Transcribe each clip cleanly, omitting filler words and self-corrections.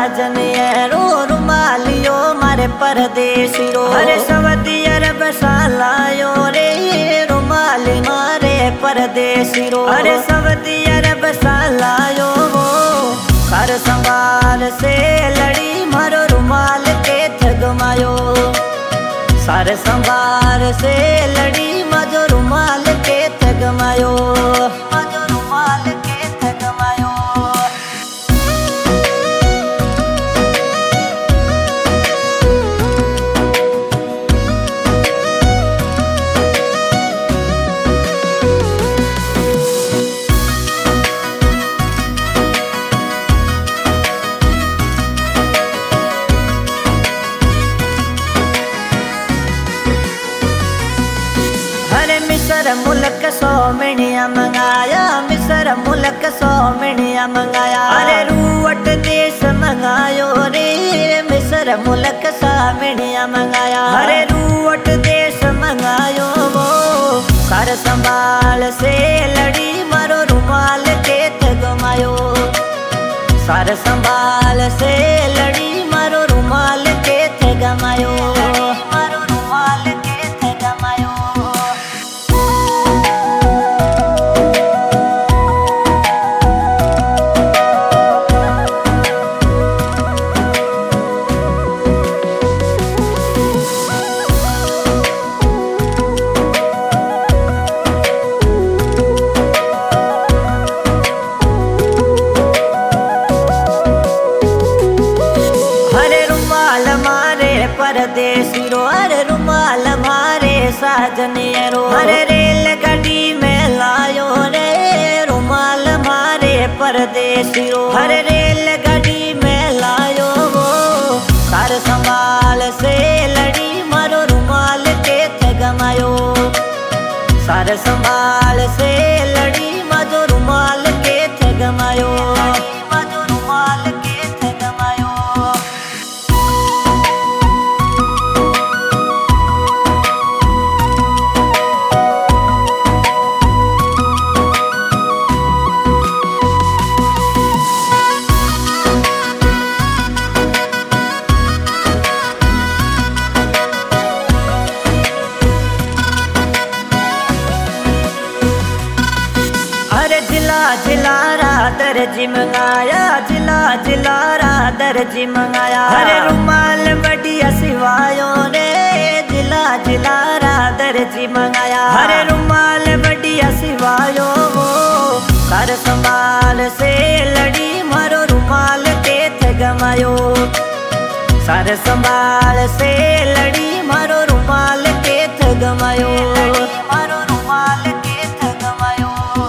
साजन रो रुमालियो मारे परदेसी रो। अरे सऊदी अरब सालायो रे रुमाल मारे परदेसी रो। अरे सऊदी अरब सालायो वो कर संभाल से लड़ी मारो रुमाल के थगमायो। सार संभाल से लड़ी माजो रुमाल के थगमायो। माजो रुमाल के थगमायो। मिसर मुल्क 100 मिनिया मंगाया। मिसर मुल्क 100 मिनिया मंगाया। अरे रूवट देश मंगायो रे मिसर मुल्क 100 मिनिया मंगाया। अरे रूवट देश मंगायो वो कर संभाल से लड़ी मारो रुमाल के थगमायो। सर संभाल से लड़ी मारो रुमाल के थगमायो। मारो रुमाल के थगमायो। परदेसी रो। अरे रुमाल मारे साजन रो। अरे रेल गाड़ी में लायो रे रुमाल मारे परदेसी रो। अरे रेल गाड़ी में लायो वो कर संभाल से लड़ी मारो रुमाल के थगमायो। सर संभाल से लड़ी माजो रुमाल के थगमायो। माजो रुमाल के थगमायो। जिलारा दर्जी मंगाया। जिलारा दर्जी मंगाया। अरे रुमाल बढ़िया सिवायो रे जिलारा दर्जी मंगाया। अरे रुमाल बढ़िया सिवायो वो कर संभाल से लड़ी मारो रुमाल के थगमायो। सर संभाल से लड़ी मारो रुमाल के थगमायो। मारो रुमाल के थगमायो।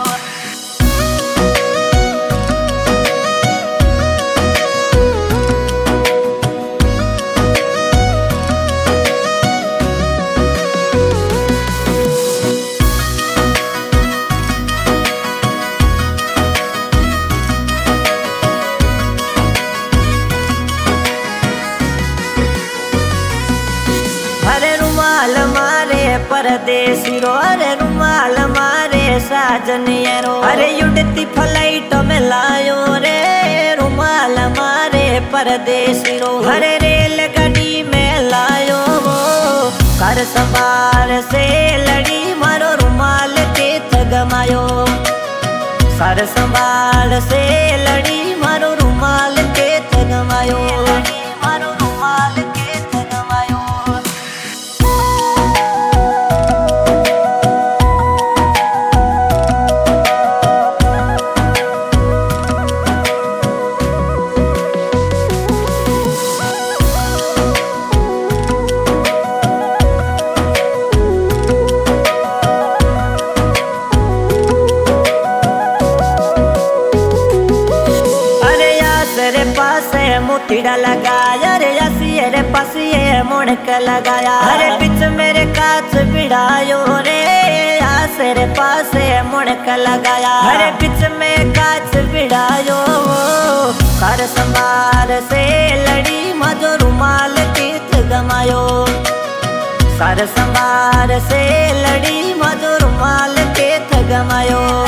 परदेसी रो। अरे रुमाल मारे साजन रो। अरे उड़ती फ्लाइट में लायो रे रुमाल मारे परदेसी रो। अरे रेल गाड़ी में लायो वो कर संभाल से लड़ी मारो रुमाल के थगमायो। सर संभाल से लड़ी मारो रुमाल के थगमायो। मारो रुमाल के थगमायो। मोतीड़ा लगाया रे असिये पसिये मुड़क लगाया। अरे बिच मेरे कांच बिड़ायो रे आसरे पासे मुड़क लगाया। अरे बिच में कांच बिड़ायो कर संभाल से लड़ी माजो रुमाल के थगमायो। सर संभाल से लड़ी माजो रुमाल के थगमायो।